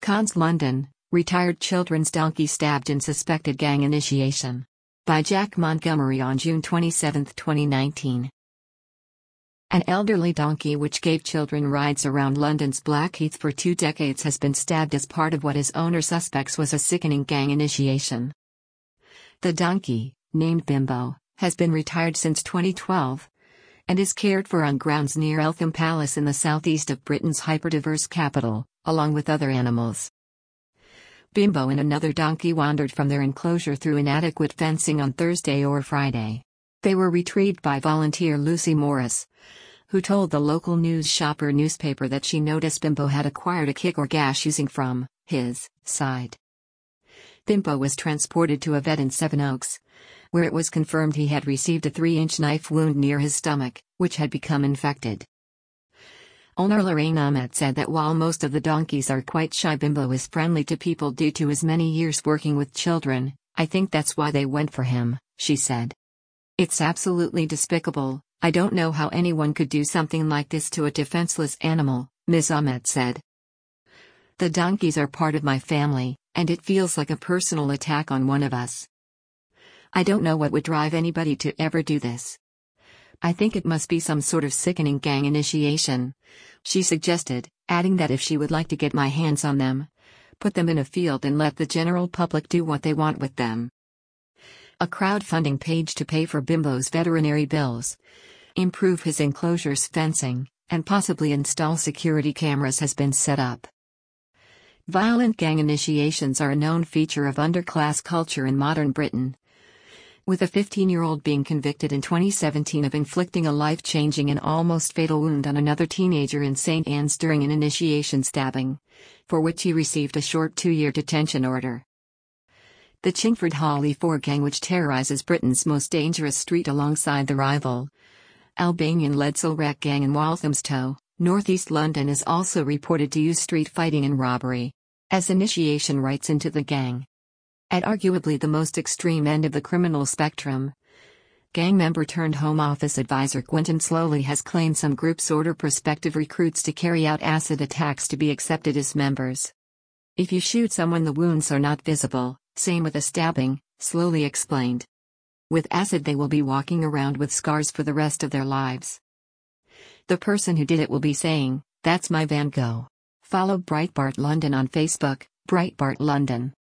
Cons London, retired children's donkey stabbed in suspected gang initiation. By Jack Montgomery on June 27, 2019. An elderly donkey which gave children rides around London's Blackheath for 2 decades has been stabbed as part of what his owner suspects was a sickening gang initiation. The donkey, named Bimbo, has been retired since 2012 and is cared for on grounds near Eltham Palace in the southeast of Britain's hyperdiverse capital, along with other animals. Bimbo and another donkey wandered from their enclosure through inadequate fencing on Thursday or Friday. They were retrieved by volunteer Lucy Morris, who told the local News Shopper newspaper that she noticed Bimbo had acquired a kick or gash oozing from his side. Bimbo was transported to a vet in Sevenoaks, where it was confirmed he had received a 3-inch knife wound near his stomach, which had become infected. Owner Lorraine Ahmed said that while most of the donkeys are quite shy, Bimbo is friendly to people due to his many years working with children. I think that's why they went for him, she said. It's absolutely despicable. I don't know how anyone could do something like this to a defenseless animal, Ms. Ahmed said. The donkeys are part of my family, and it feels like a personal attack on one of us. I don't know what would drive anybody to ever do this. I think it must be some sort of sickening gang initiation, she suggested, adding that if she would like to get my hands on them, put them in a field and let the general public do what they want with them. A crowdfunding page to pay for Bimbo's veterinary bills, improve his enclosure's fencing, and possibly install security cameras has been set up. Violent gang initiations are a known feature of underclass culture in modern Britain, with a 15-year-old being convicted in 2017 of inflicting a life-changing and almost fatal wound on another teenager in St. Anne's during an initiation stabbing, for which he received a short 2-year detention order. The Chingford Hall E4 gang, which terrorizes Britain's most dangerous street alongside the rival Albanian-led Silrek gang in Walthamstow, northeast London, is also reported to use street fighting and robbery as initiation rites into the gang. At arguably the most extreme end of the criminal spectrum, gang member turned Home Office advisor Quentin Slowly has claimed some groups order prospective recruits to carry out acid attacks to be accepted as members. If you shoot someone, the wounds are not visible, same with a stabbing, Slowly explained. With acid, they will be walking around with scars for the rest of their lives. The person who did it will be saying, "That's my Van Gogh." Follow Breitbart London on Facebook, Breitbart London.